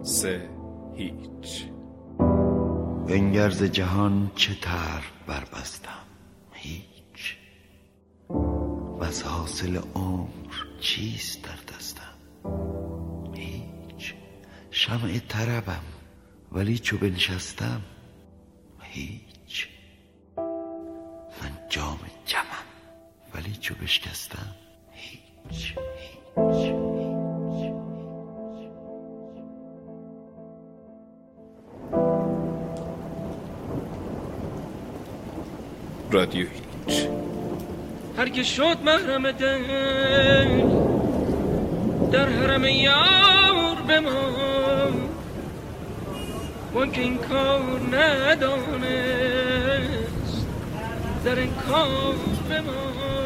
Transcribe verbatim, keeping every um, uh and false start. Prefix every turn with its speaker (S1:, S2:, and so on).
S1: سه هیچ.
S2: بنگر ز جهان چه طرف بربستم، هیچ. وز حاصل عمر چیست در دستم، هیچ. شمع طربم ولی چو بنشستم، هیچ. من جام جمم ولی چو بشکستم، هیچ هیچ.
S1: رادیو هیچ.
S3: هر که شد محرم دل در حرم یار بمان، وان که این کار ندانست در این کار بمان.